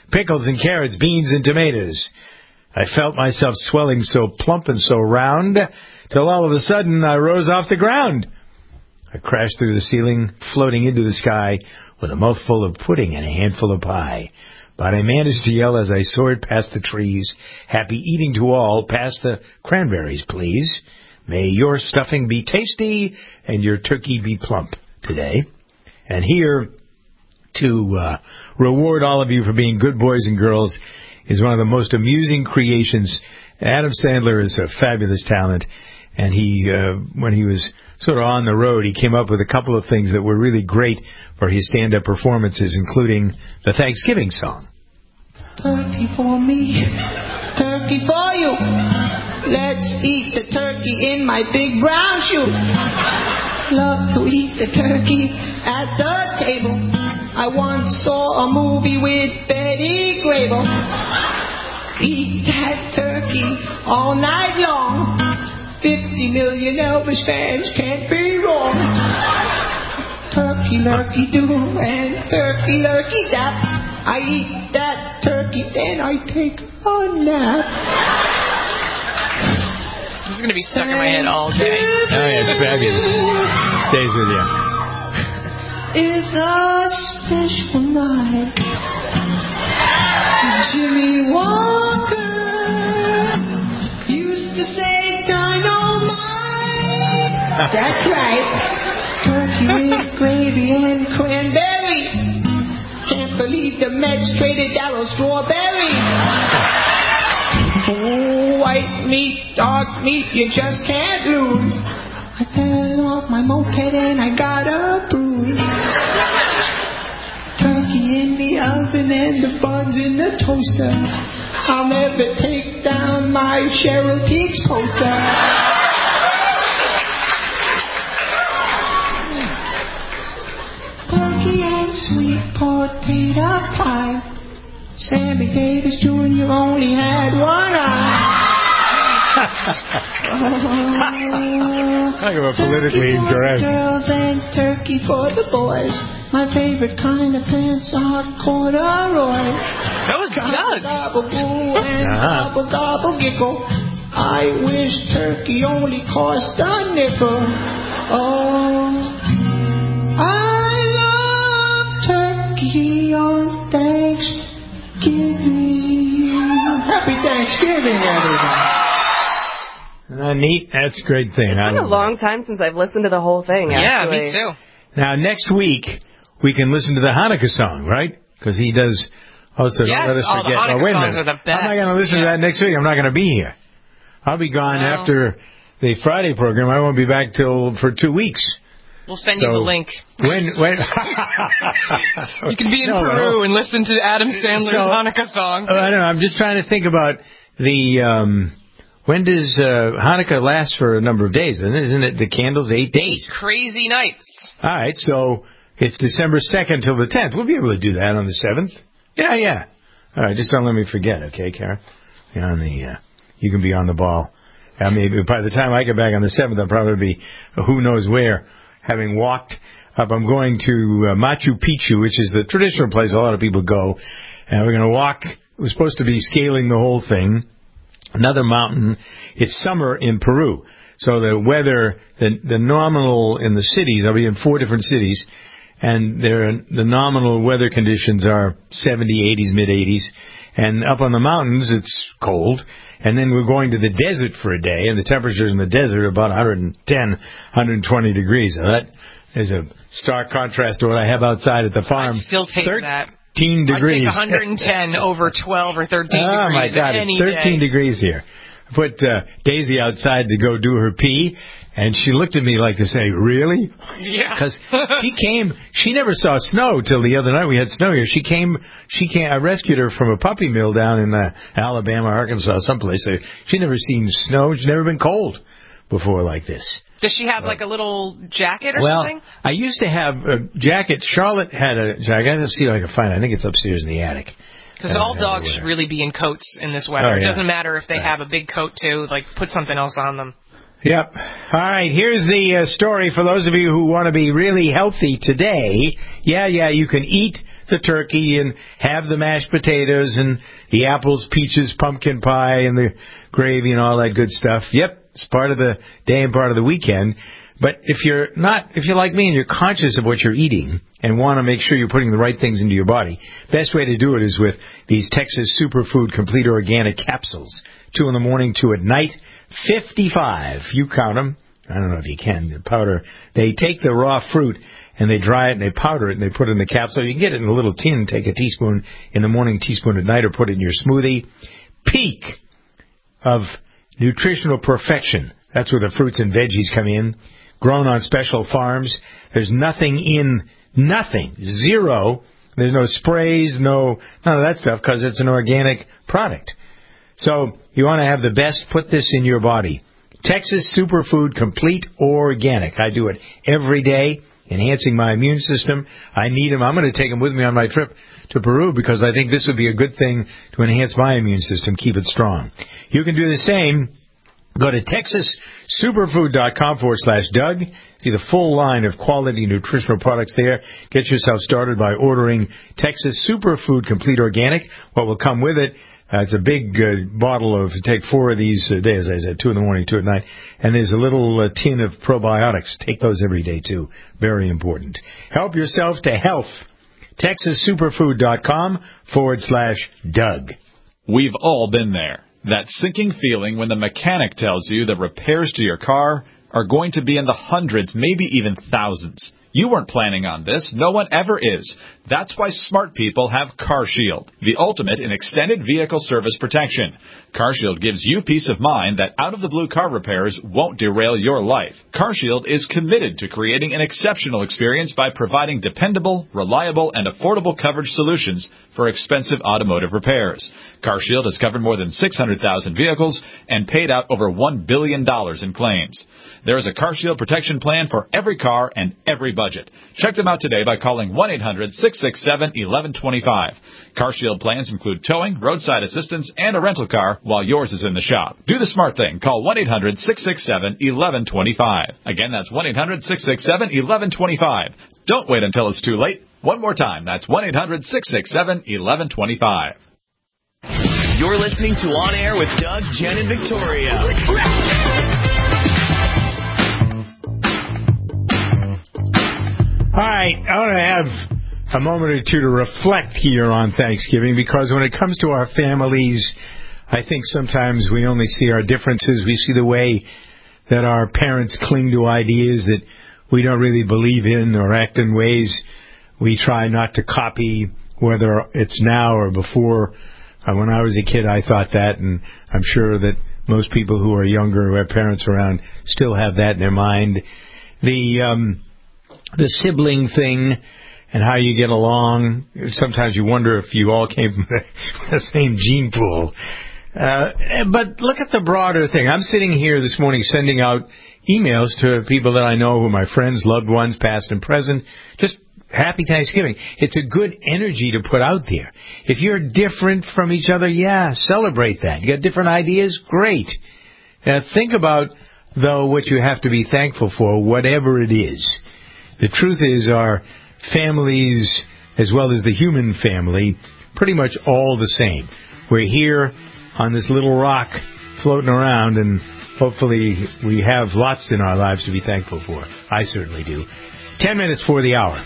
pickles and carrots, beans and tomatoes. I felt myself swelling so plump and so round, till all of a sudden I rose off the ground. I crashed through the ceiling, floating into the sky, with a mouthful of pudding and a handful of pie. But I managed to yell as I soared past the trees, happy eating to all, pass the cranberries, please. May your stuffing be tasty and your turkey be plump today. And here to uh, reward all of you for being good boys and girls is one of the most amusing creations. Adam Sandler is a fabulous talent, and he, uh, when he was sort of on the road, he came up with a couple of things that were really great for his stand-up performances, including the Thanksgiving song. Turkey for me, turkey for you. Let's eat the turkey in my big brown shoe. Love to eat the turkey at the table. I once saw a movie with Betty Grable. Eat that turkey all night long. Fifty million Elvis fans can't be wrong. Turkey lurkey do and turkey lurkey dap. I eat that turkey, then I take a nap. This is going to be stuck in my head all day. Oh, yeah, it's fabulous. Stays with you. It's a special night. Jimmy Walker used to say dynamite. That's right. Turkey with gravy and cranberry. Can't believe the Mets traded Darryl Strawberry. Oh, white meat, dark meat, you just can't lose. I fell off my moped and I got a bruise. Turkey in the oven and the buns in the toaster. I'll never take down my Cheryl Teagues poster. Turkey and sweet potato pie. Sammy Davis Junior only had one eye. Talk about politically incorrect. Girls and turkey for the boys. My favorite kind of pants are corduroy. So is Doug's. Gobble gobble and Uh-huh. gobble gobble giggle. I wish turkey only cost a nickel. Oh, I love turkey on Thanksgiving. Happy Thanksgiving, everybody. Uh, neat. That's a great thing. It's been a long time since I've listened to the whole thing, Yeah, actually. me too. Now, next week, we can listen to the Hanukkah song, right? Because he does also, Yes, don't let us all the forget. Hanukkah oh, wait a songs minute. are the best. How am I going to listen Yeah. to that next week? I'm not going to be here. I'll be gone Well. after the Friday program. I won't be back till for two weeks. We'll send So, you the link. When, when, You can be in No, Peru no. and listen to Adam Sandler's So- Hanukkah song. Oh, I don't know. I'm just trying to think about the, um, when does uh, Hanukkah last for a number of days? Isn't it, isn't it the candles eight days? Crazy nights. All right, so it's December second till the tenth. We'll be able to do that on the seventh. Yeah, yeah. All right, just don't let me forget, okay, Karen? Yeah, on the, uh, you can be on the ball. I mean, by the time I get back on the seventh, I'll probably be who knows where, having walked up. I'm going to uh, Machu Picchu, which is the traditional place a lot of people go, and we're going to walk. We're supposed to be scaling the whole thing. Another mountain. It's summer in Peru, so the weather, the the nominal in the cities. I'll be in four different cities, and there the nominal weather conditions are seventy, eighties, mid eighties, and up on the mountains it's cold. And then we're going to the desert for a day, and the temperatures in the desert are about one ten, one twenty degrees. So that is a stark contrast to what I have outside at the farm. I'd still take that. thirteen degrees. I'd take one ten over twelve or thirteen Oh, my degrees God, any it's thirteen day. degrees here. I put uh, Daisy outside to go do her pee, and she looked at me like to say, really? Yeah. Because she came, she never saw snow till the other night. We had snow here. She came, she came, I rescued her from a puppy mill down in uh, Alabama, Arkansas, someplace. So she'd never seen snow. She'd never been cold before like this. Does she have like a little jacket or well, something? I used to have a jacket. Charlotte had a jacket. I don't see if I can find it. I think it's upstairs in the attic. Because all dogs should really be in coats in this weather. Oh, yeah. It doesn't matter if they have a big coat too. Like put something else on them. Yep. All right, here's the uh, story for those of you who want to be really healthy today. Yeah, yeah, you can eat the turkey and have the mashed potatoes and the apples, peaches, pumpkin pie, and the gravy and all that good stuff. Yep, it's part of the day and part of the weekend. But if you're not, if you're like me and you're conscious of what you're eating and want to make sure you're putting the right things into your body, best way to do it is with these Texas Superfood Complete Organic capsules. Two in the morning, two at night. fifty-five. You count them. I don't know if you can. The powder. They take the raw fruit and they dry it and they powder it and they put it in the capsule. You can get it in a little tin. Take a teaspoon in the morning, teaspoon at night, or put it in your smoothie. Peak of nutritional perfection. That's where the fruits and veggies come in. Grown on special farms. There's nothing in, nothing, zero. There's no sprays, no, none of that stuff because it's an organic product. So you want to have the best, put this in your body. Texas Superfood Complete Organic. I do it every day, enhancing my immune system. I need them. I'm going to take them with me on my trip to Peru because I think this would be a good thing to enhance my immune system, keep it strong. You can do the same. Go to TexasSuperfood.com forward slash Doug. See the full line of quality nutritional products there. Get yourself started by ordering Texas Superfood Complete Organic. What will come with it? Uh, it's a big uh, bottle of, take four of these a day, as I said, two in the morning, two at night. And there's a little uh, tin of probiotics. Take those every day, too. Very important. Help yourself to health. TexasSuperfood.com forward slash Doug. We've all been there. That sinking feeling when the mechanic tells you the repairs to your car are going to be in the hundreds, maybe even thousands. You weren't planning on this. No one ever is. That's why smart people have CarShield, the ultimate in extended vehicle service protection. CarShield gives you peace of mind that out-of-the-blue car repairs won't derail your life. CarShield is committed to creating an exceptional experience by providing dependable, reliable, and affordable coverage solutions for expensive automotive repairs. CarShield has covered more than six hundred thousand vehicles and paid out over one billion dollars in claims. There is a CarShield protection plan for every car and every budget. Check them out today by calling one eight hundred six six seven one one two five. CarShield plans include towing, roadside assistance, and a rental car while yours is in the shop. Do the smart thing. Call one eight hundred six six seven one one two five. Again, that's one eight hundred six six seven one one two five. Don't wait until it's too late. One more time, that's one eight hundred six six seven one one two five. You're listening to On Air with Doug, Jen, and Victoria. All right, I want to have a moment or two to reflect here on Thanksgiving because when it comes to our families, I think sometimes we only see our differences. We see the way that our parents cling to ideas that we don't really believe in or act in ways we try not to copy, whether it's now or before. Uh, when I was a kid, I thought that, and I'm sure that most people who are younger, who have parents around, still have that in their mind. The um, the sibling thing and how you get along. Sometimes you wonder if you all came from the same gene pool. Uh, but look at the broader thing. I'm sitting here this morning sending out emails to people that I know, who are my friends, loved ones, past and present. Just happy Thanksgiving. It's a good energy to put out there. If you're different from each other, yeah, celebrate that. You got different ideas? Great. Now think about, though, what you have to be thankful for, whatever it is. The truth is our families, as well as the human family, pretty much all the same. We're here on this little rock floating around, and hopefully we have lots in our lives to be thankful for. I certainly do. Ten minutes for the hour.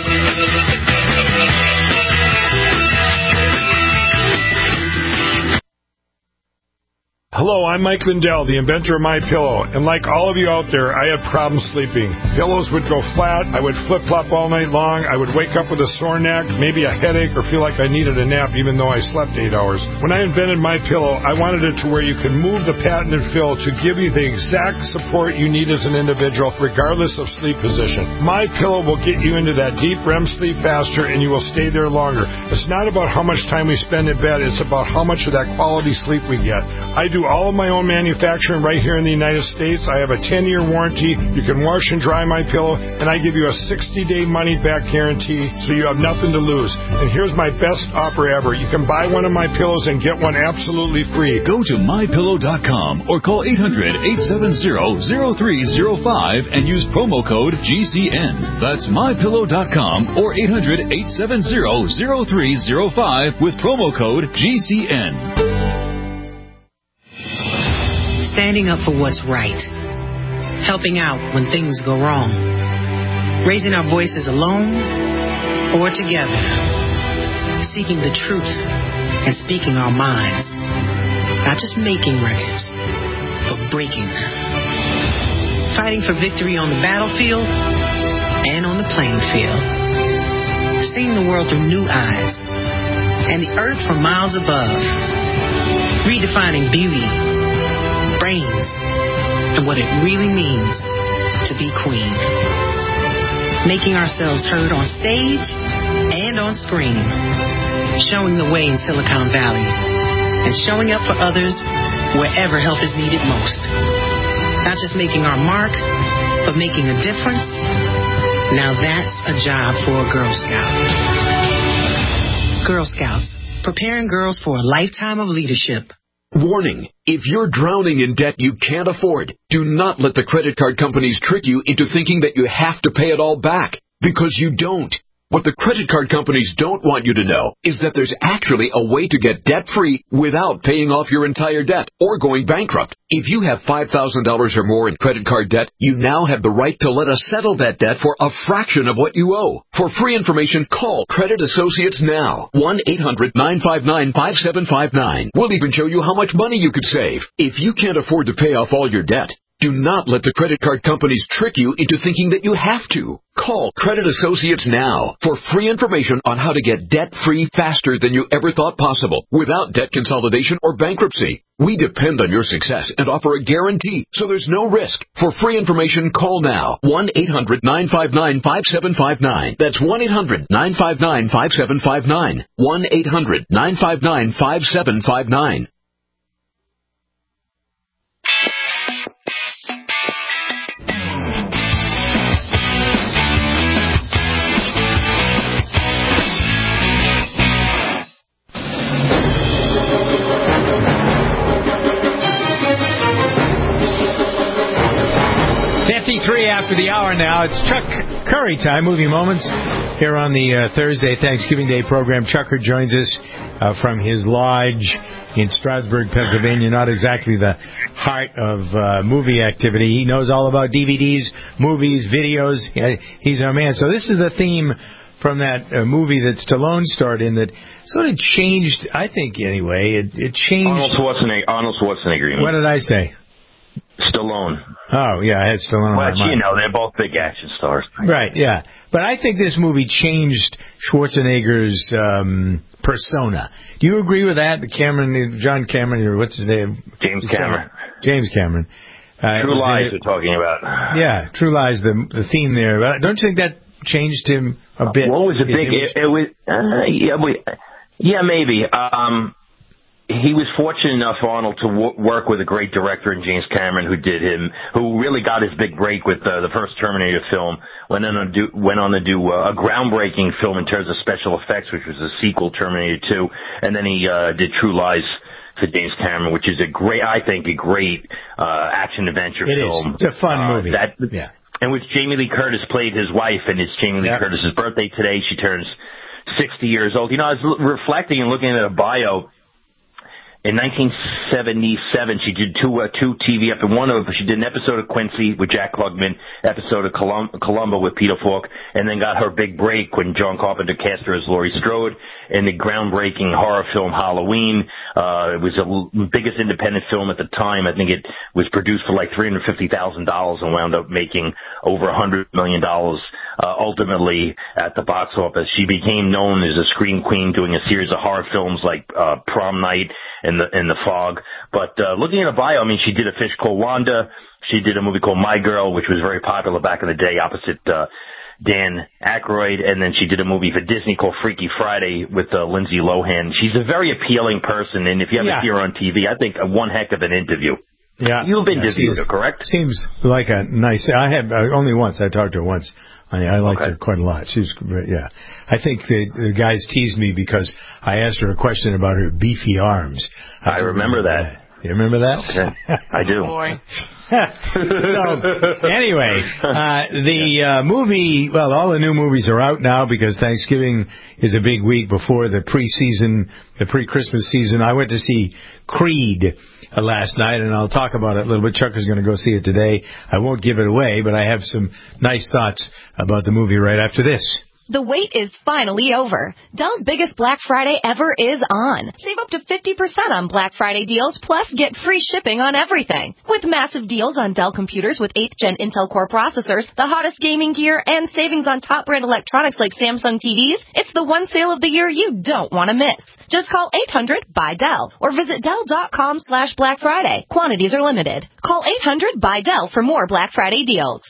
Hello, I'm Mike Lindell, the inventor of MyPillow, and like all of you out there, I had problems sleeping. Pillows would go flat, I would flip-flop all night long, I would wake up with a sore neck, maybe a headache, or feel like I needed a nap even though I slept eight hours. When I invented MyPillow, I wanted it to where you could move the patented fill to give you the exact support you need as an individual, regardless of sleep position. MyPillow will get you into that deep R E M sleep faster, and you will stay there longer. It's not about how much time we spend in bed, it's about how much of that quality sleep we get. I do all of my own manufacturing right here in the United States. I have a ten-year warranty. You can wash and dry my pillow, and I give you a sixty-day money-back guarantee, so you have nothing to lose. And here's my best offer ever. You can buy one of my pillows and get one absolutely free. Go to my pillow dot com or call eight hundred, eight seven zero, zero three zero five and use promo code G C N. That's my pillow dot com or eight hundred, eight seven zero, zero three zero five with promo code G C N. Standing up for what's right. Helping out when things go wrong. Raising our voices alone or together. Seeking the truth and speaking our minds. Not just making records, but breaking them. Fighting for victory on the battlefield and on the playing field. Seeing the world through new eyes and the earth from miles above. Redefining beauty, brains, and what it really means to be queen. Making ourselves heard on stage and on screen. Showing the way in Silicon Valley. And showing up for others wherever help is needed most. Not just making our mark, but making a difference. Now that's a job for a Girl Scout. Girl Scouts, preparing girls for a lifetime of leadership. Warning, if you're drowning in debt you can't afford, do not let the credit card companies trick you into thinking that you have to pay it all back, because you don't. What the credit card companies don't want you to know is that there's actually a way to get debt-free without paying off your entire debt or going bankrupt. If you have five thousand dollars or more in credit card debt, you now have the right to let us settle that debt for a fraction of what you owe. For free information, call Credit Associates now. one eight hundred, nine five nine, five seven five nine. We'll even show you how much money you could save. If you can't afford to pay off all your debt, do not let the credit card companies trick you into thinking that you have to. Call Credit Associates now for free information on how to get debt-free faster than you ever thought possible without debt consolidation or bankruptcy. We depend on your success and offer a guarantee, so there's no risk. For free information, call now. one eight hundred, nine five nine, five seven five nine. That's one eight hundred, nine five nine, five seven five nine. one eight hundred, nine five nine, five seven five nine. fifty-three after the hour now. It's Chuck Curry time, movie moments, here on the uh, Thursday Thanksgiving Day program. Chucker joins us uh, from his lodge in Strasburg, Pennsylvania. Not exactly the heart of uh, movie activity. He knows all about D V Ds, movies, videos. He's our man. So this is the theme from that uh, movie that Stallone starred in that sort of changed, I think anyway, it, it changed... Arnold Schwarzenegger. Arnold Schwarzenegger. You mean. What did I say? Stallone. Oh, yeah, I had Stallone. Well, on my you mind. know, they're both big action stars. Right, yeah. But I think this movie changed Schwarzenegger's um, persona. Do you agree with that? The Cameron, John Cameron, or what's his name? James Cameron. James Cameron. Uh, True Lies it, we're talking about. Yeah, True Lies, the the theme there. But don't you think that changed him a bit? What was a big... It, it was, uh, yeah, we, yeah, maybe. Um... He was fortunate enough, Arnold, to w- work with a great director in James Cameron, who did him, who really got his big break with uh, the first Terminator film. Went on to do, went on to do uh, a groundbreaking film in terms of special effects, which was a sequel, Terminator two, and then he uh, did True Lies for James Cameron, which is a great, I think, a great uh, action adventure it film. Is. It's a fun uh, movie. That, yeah. And which Jamie Lee Curtis played his wife, and it's Jamie Lee yep. Curtis's birthday today. She turns sixty years old. You know, I was l- reflecting and looking at a bio. In nineteen seventy-seven, she did two uh, two T V episodes. One of she did an episode of Quincy with Jack Klugman, episode of Colum- Columbo with Peter Falk, and then got her big break when John Carpenter cast her as Laurie Strode in the groundbreaking horror film Halloween. Uh, it was the l- biggest independent film at the time. I think it was produced for like three hundred fifty thousand dollars and wound up making over one hundred million dollars. Uh, ultimately, at the box office, she became known as a scream queen, doing a series of horror films like uh, Prom Night and the and the Fog. But uh, looking at her bio, I mean, she did A Fish Called Wanda. She did a movie called My Girl, which was very popular back in the day, opposite uh, Dan Aykroyd, and then she did a movie for Disney called Freaky Friday with uh, Lindsay Lohan. She's a very appealing person, and if you ever Yeah. see her on T V, I think one heck of an interview. Yeah, You've been yeah, interviewed seems- her, correct? Seems like a nice. I have uh, only once. I talked to her once. I, I liked Okay. her quite a lot. She's yeah. I think the, the guys teased me because I asked her a question about her beefy arms. I, I remember that. You remember that? Okay. I do. Boy. So anyway, uh, the uh, movie. Well, all the new movies are out now because Thanksgiving is a big week before the preseason, the pre-Christmas season. I went to see Creed uh, last night, and I'll talk about it a little bit. Chuck is going to go see it today. I won't give it away, but I have some nice thoughts about the movie right after this. The wait is finally over. Dell's biggest Black Friday ever is on. Save up to fifty percent on Black Friday deals, plus get free shipping on everything. With massive deals on Dell computers with eighth gen Intel Core processors, the hottest gaming gear, and savings on top brand electronics like Samsung T Vs, it's the one sale of the year you don't want to miss. Just call eight hundred buy Dell or visit Dell.com slash Black Friday. Quantities are limited. Call eight hundred buy Dell for more Black Friday deals.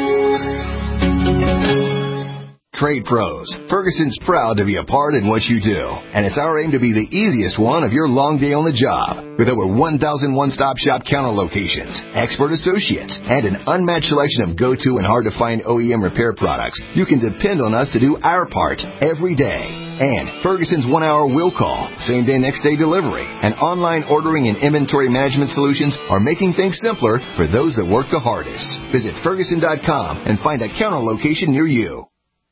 Trade Pros. Ferguson's proud to be a part in what you do, and it's our aim to be the easiest one of your long day on the job. With over one thousand one-stop shop counter locations, expert associates, and an unmatched selection of go-to and hard-to-find O E M repair products, you can depend on us to do our part every day. And Ferguson's one-hour will call, same-day, next-day delivery, and online ordering and inventory management solutions are making things simpler for those that work the hardest. Visit Ferguson dot com and find a counter location near you.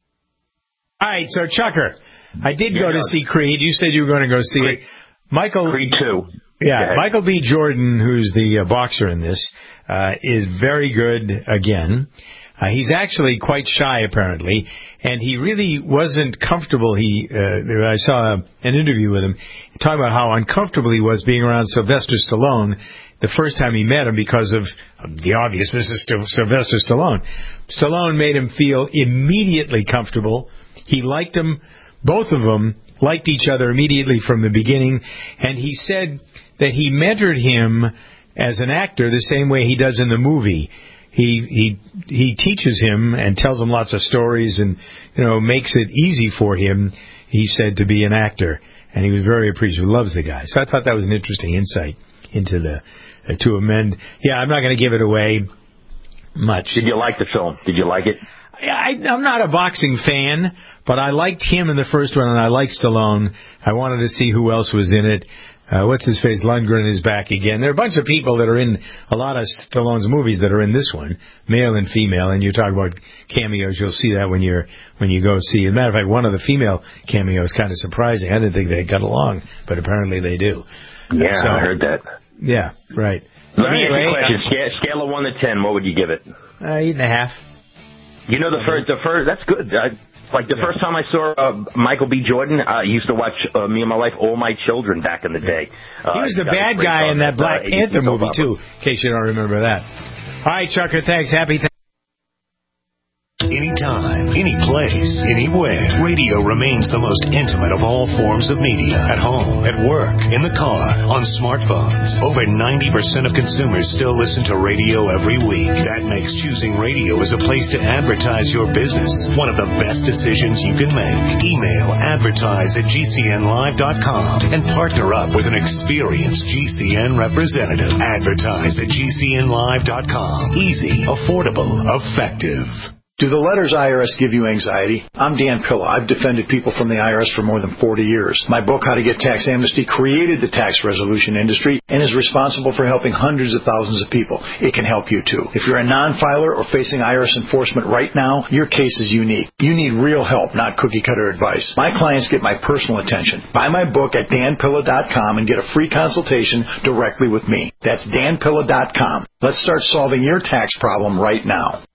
All right, so Chucker, I did Yeah, go to go. see Creed. You said you were going to go see Creed. it. Michael Creed two. Yeah, Go ahead. Michael B. Jordan, who's the uh, boxer in this, uh, is very good again. Uh, he's actually quite shy, apparently, and he really wasn't comfortable. He, uh, I saw an interview with him talking about how uncomfortable he was being around Sylvester Stallone the first time he met him because of the obvious. This is still Sylvester Stallone. Stallone made him feel immediately comfortable. He liked him. Both of them liked each other immediately from the beginning, and he said that he mentored him as an actor the same way he does in the movie. He he he teaches him and tells him lots of stories, and you know makes it easy for him. He said to be an actor, and he was very appreciative. Loves the guy. So I thought that was an interesting insight into the uh, to amend. Yeah, I'm not going to give it away much. Did you like the film? Did you like it? I, I'm not a boxing fan, but I liked him in the first one, and I liked Stallone. I wanted to see who else was in it. Uh, what's his face? Lundgren is back again. There are a bunch of people that are in a lot of Stallone's movies that are in this one, male and female. And you talk about cameos, you'll see that when you're when you go see. As a matter of fact, one of the female cameos kind of surprising. I didn't think they got along, but apparently they do. Yeah, so, I heard that. Yeah, right. Let me anyway, ask you a question. Scale, scale of one to ten, what would you give it? Uh, eight and a half. You know, the first, the first, that's good. I, like the first time I saw uh, Michael B. Jordan, I used to watch uh, me and my wife, All My Children, back in the day. Uh, He was the got a bad great guy in song that at, Black uh, Panther A B C movie, soap opera. too, in case you don't remember that. All right, Chucker, thanks. Happy th- Anytime, any place, anywhere. Radio remains the most intimate of all forms of media. At home, at work, in the car, on smartphones. Over ninety percent of consumers still listen to radio every week. That makes choosing radio as a place to advertise your business one of the best decisions you can make. Email advertise at G C N live dot com and partner up with an experienced G C N representative. Advertise at G C N live dot com. Easy, affordable, effective. Do the letters I R S give you anxiety? I'm Dan Pilla. I've defended people from the I R S for more than forty years. My book, How to Get Tax Amnesty, created the tax resolution industry and is responsible for helping hundreds of thousands of people. It can help you too. If you're a non-filer or facing I R S enforcement right now, your case is unique. You need real help, not cookie-cutter advice. My clients get my personal attention. Buy my book at Dan Pilla dot com and get a free consultation directly with me. That's Dan Pilla dot com. Let's start solving your tax problem right now.